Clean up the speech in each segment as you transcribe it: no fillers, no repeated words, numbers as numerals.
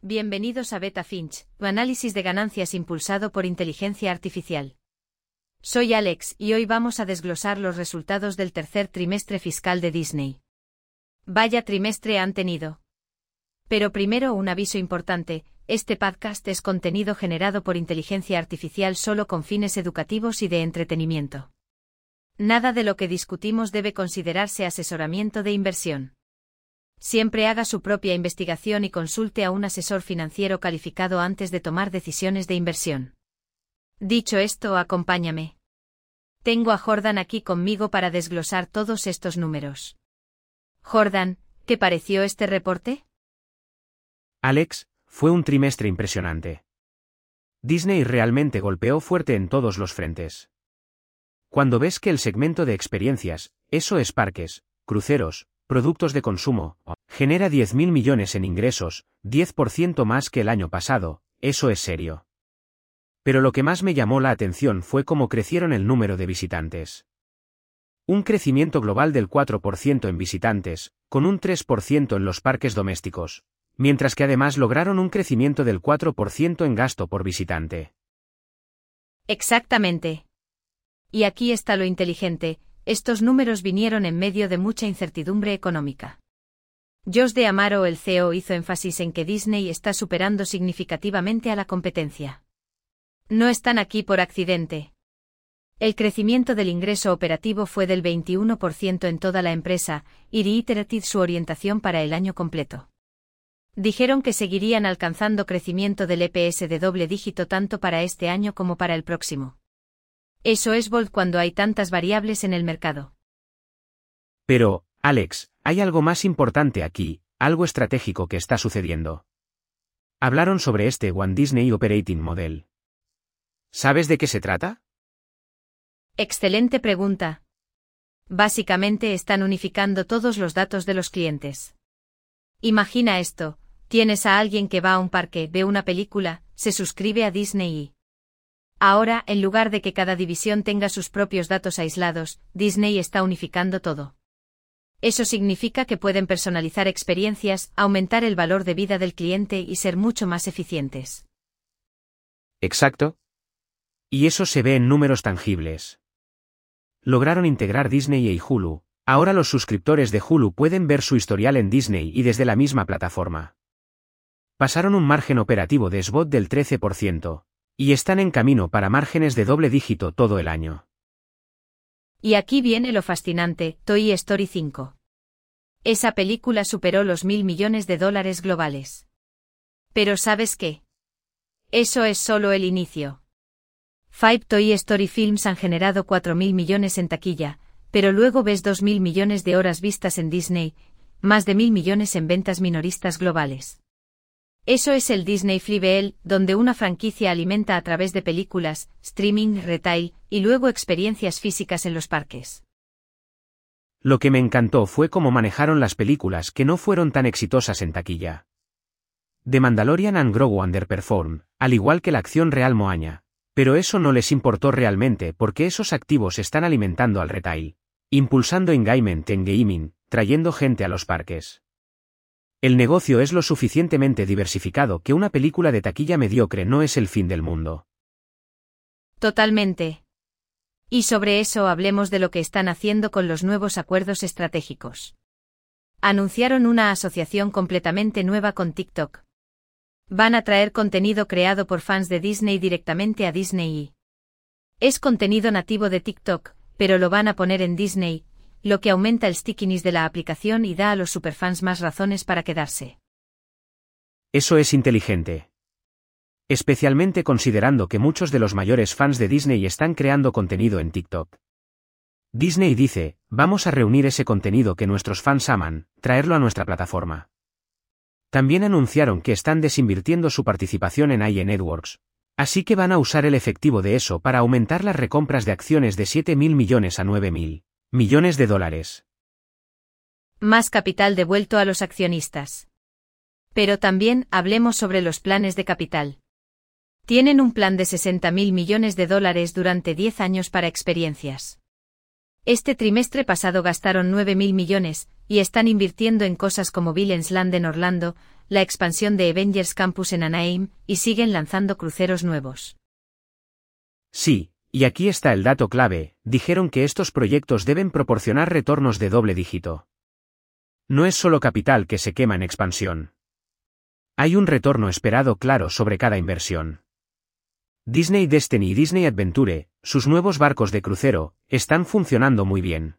Bienvenidos a Beta Finch, tu análisis de ganancias impulsado por inteligencia artificial. Soy Alex y hoy vamos a desglosar los resultados del tercer trimestre fiscal de Disney. Vaya trimestre han tenido. Pero primero un aviso importante, este podcast es contenido generado por inteligencia artificial solo con fines educativos y de entretenimiento. Nada de lo que discutimos debe considerarse asesoramiento de inversión. Siempre haga su propia investigación y consulte a un asesor financiero calificado antes de tomar decisiones de inversión. Dicho esto, acompáñame. Tengo a Jordan aquí conmigo para desglosar todos estos números. Jordan, ¿qué pareció este reporte? Alex, fue un trimestre impresionante. Disney realmente golpeó fuerte en todos los frentes. Cuando ves que el segmento de experiencias, eso es parques, cruceros, productos de consumo, genera 10.000 millones en ingresos, 10% más que el año pasado, eso es serio. Pero lo que más me llamó la atención fue cómo crecieron el número de visitantes. Un crecimiento global del 4% en visitantes, con un 3% en los parques domésticos, mientras que además lograron un crecimiento del 4% en gasto por visitante. Exactamente. Y aquí está lo inteligente. Estos números vinieron en medio de mucha incertidumbre económica. Josh D'Amaro, el CEO, hizo énfasis en que Disney está superando significativamente a la competencia. No están aquí por accidente. El crecimiento del ingreso operativo fue del 21% en toda la empresa, y reiterated su orientación para el año completo. Dijeron que seguirían alcanzando crecimiento del EPS de doble dígito tanto para este año como para el próximo. Eso es bold cuando hay tantas variables en el mercado. Pero, Alex, hay algo más importante aquí, algo estratégico que está sucediendo. Hablaron sobre este One Disney Operating Model. ¿Sabes de qué se trata? Excelente pregunta. Básicamente están unificando todos los datos de los clientes. Imagina esto, tienes a alguien que va a un parque, ve una película, se suscribe a Disney y... Ahora, en lugar de que cada división tenga sus propios datos aislados, Disney está unificando todo. Eso significa que pueden personalizar experiencias, aumentar el valor de vida del cliente y ser mucho más eficientes. Exacto. Y eso se ve en números tangibles. Lograron integrar Disney y Hulu. Ahora los suscriptores de Hulu pueden ver su historial en Disney y desde la misma plataforma. Pasaron un margen operativo de SBOT del 13%. Y están en camino para márgenes de doble dígito todo el año. Y aquí viene lo fascinante, Toy Story 5. Esa película superó los $1.000 millones globales. Pero ¿sabes qué? Eso es solo el inicio. Five Toy Story Films han generado 4.000 millones en taquilla, pero luego ves 2.000 millones de horas vistas en Disney, más de 1.000 millones en ventas minoristas globales. Eso es el Disney Flywheel, donde una franquicia alimenta a través de películas, streaming, retail, y luego experiencias físicas en los parques. Lo que me encantó fue cómo manejaron las películas que no fueron tan exitosas en taquilla. The Mandalorian and Grogu underperformed, al igual que la acción real Moana, pero eso no les importó realmente porque esos activos están alimentando al retail, impulsando engagement en gaming, trayendo gente a los parques. El negocio es lo suficientemente diversificado que una película de taquilla mediocre no es el fin del mundo. Totalmente. Y sobre eso hablemos de lo que están haciendo con los nuevos acuerdos estratégicos. Anunciaron una asociación completamente nueva con TikTok. Van a traer contenido creado por fans de Disney directamente a Disney. Es contenido nativo de TikTok, pero lo van a poner en Disney, lo que aumenta el stickiness de la aplicación y da a los superfans más razones para quedarse. Eso es inteligente. Especialmente considerando que muchos de los mayores fans de Disney están creando contenido en TikTok. Disney dice, vamos a reunir ese contenido que nuestros fans aman, traerlo a nuestra plataforma. También anunciaron que están desinvirtiendo su participación en IE Networks, así que van a usar el efectivo de eso para aumentar las recompras de acciones de 7.000 millones a 9.000 millones de dólares. Más capital devuelto a los accionistas. Pero también hablemos sobre los planes de capital. Tienen un plan de 60.000 millones de dólares durante 10 años para experiencias. Este trimestre pasado gastaron 9.000 millones, y están invirtiendo en cosas como Villains Land en Orlando, la expansión de Avengers Campus en Anaheim, y siguen lanzando cruceros nuevos. Sí, y aquí está el dato clave, dijeron que estos proyectos deben proporcionar retornos de doble dígito. No es solo capital que se quema en expansión. Hay un retorno esperado claro sobre cada inversión. Disney Destiny y Disney Adventure, sus nuevos barcos de crucero, están funcionando muy bien.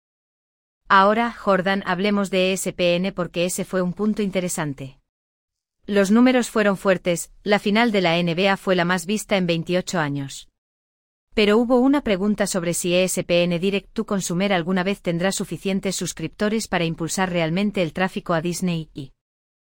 Ahora, Jordan, hablemos de ESPN porque ese fue un punto interesante. Los números fueron fuertes, la final de la NBA fue la más vista en 28 años. Pero hubo una pregunta sobre si ESPN Direct to Consumer alguna vez tendrá suficientes suscriptores para impulsar realmente el tráfico a Disney y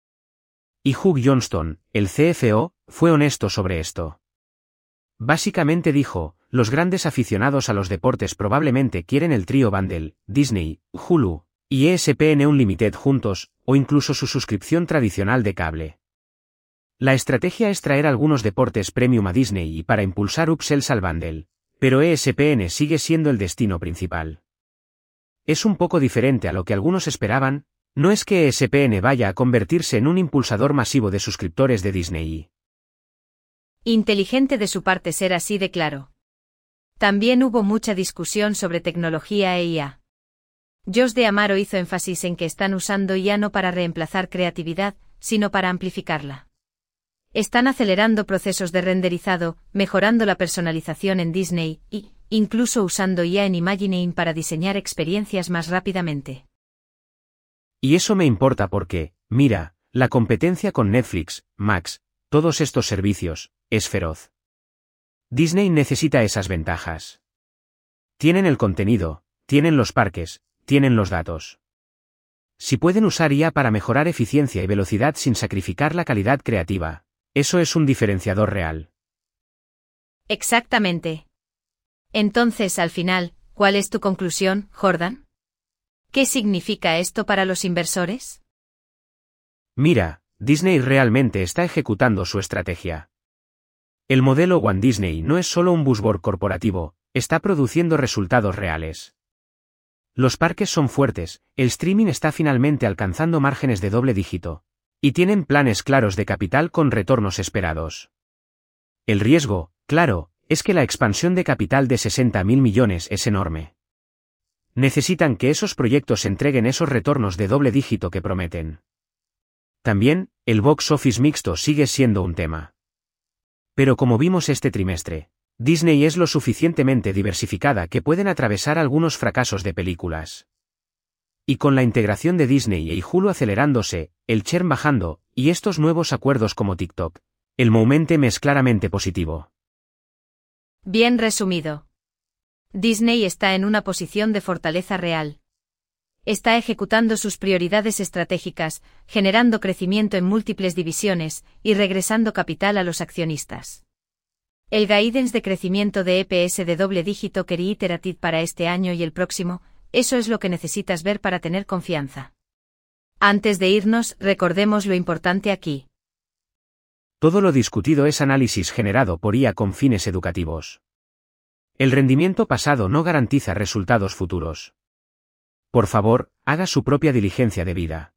Hugh Johnston, el CFO, fue honesto sobre esto. Básicamente dijo, los grandes aficionados a los deportes probablemente quieren el trío bundle, Disney, Hulu, y ESPN Unlimited juntos, o incluso su suscripción tradicional de cable. La estrategia es traer algunos deportes premium a Disney y para impulsar upsells al bundle, pero ESPN sigue siendo el destino principal. Es un poco diferente a lo que algunos esperaban, no es que ESPN vaya a convertirse en un impulsador masivo de suscriptores de Disney. Inteligente de su parte ser así de claro. También hubo mucha discusión sobre tecnología e IA. Josh D'Amaro hizo énfasis en que están usando IA no para reemplazar creatividad, sino para amplificarla. Están acelerando procesos de renderizado, mejorando la personalización en Disney, y, incluso usando IA en Imagineering para diseñar experiencias más rápidamente. Y eso me importa porque, mira, la competencia con Netflix, Max, todos estos servicios, es feroz. Disney necesita esas ventajas. Tienen el contenido, tienen los parques, tienen los datos. Si pueden usar IA para mejorar eficiencia y velocidad sin sacrificar la calidad creativa, eso es un diferenciador real. Exactamente. Entonces, al final, ¿cuál es tu conclusión, Jordan? ¿Qué significa esto para los inversores? Mira, Disney realmente está ejecutando su estrategia. El modelo One Disney no es solo un buzzword corporativo, está produciendo resultados reales. Los parques son fuertes, el streaming está finalmente alcanzando márgenes de doble dígito, y tienen planes claros de capital con retornos esperados. El riesgo, claro, es que la expansión de capital de 60.000 millones es enorme. Necesitan que esos proyectos entreguen esos retornos de doble dígito que prometen. También, el box office mixto sigue siendo un tema. Pero como vimos este trimestre, Disney es lo suficientemente diversificada que pueden atravesar algunos fracasos de películas. Y con la integración de Disney y Hulu acelerándose, el churn bajando, y estos nuevos acuerdos como TikTok, el momentum es claramente positivo. Bien resumido. Disney está en una posición de fortaleza real. Está ejecutando sus prioridades estratégicas, generando crecimiento en múltiples divisiones, y regresando capital a los accionistas. El guidance de crecimiento de EPS de doble dígito que reiterated para este año y el próximo, eso es lo que necesitas ver para tener confianza. Antes de irnos, recordemos lo importante aquí. Todo lo discutido es análisis generado por IA con fines educativos. El rendimiento pasado no garantiza resultados futuros. Por favor, haga su propia diligencia debida.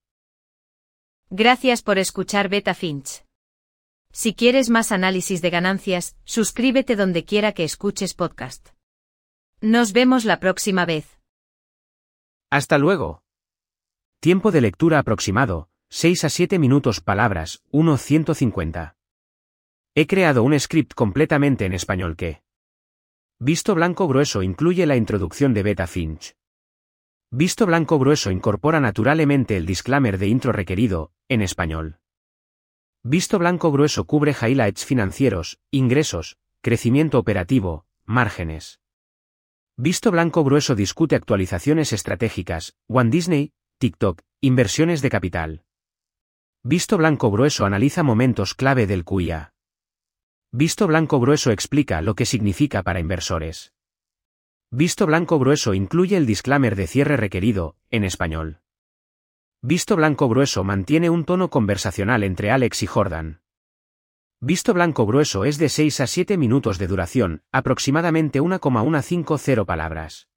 Gracias por escuchar Beta Finch. Si quieres más análisis de ganancias, suscríbete donde quiera que escuches podcast. Nos vemos la próxima vez. Hasta luego. Tiempo de lectura aproximado, 6 a 7 minutos palabras, 1:150. He creado un script completamente en español que. Visto blanco grueso incluye la introducción de Beta Finch. Visto blanco grueso incorpora naturalmente el disclaimer de intro requerido, en español. Visto blanco grueso cubre highlights financieros, ingresos, crecimiento operativo, márgenes. Visto blanco grueso discute actualizaciones estratégicas, One Disney, TikTok, inversiones de capital. Visto blanco grueso analiza momentos clave del QIA. Visto blanco grueso explica lo que significa para inversores. Visto blanco grueso incluye el disclaimer de cierre requerido, en español. Visto blanco grueso mantiene un tono conversacional entre Alex y Jordan. Visto blanco grueso es de 6 a 7 minutos de duración, aproximadamente 1,150 palabras.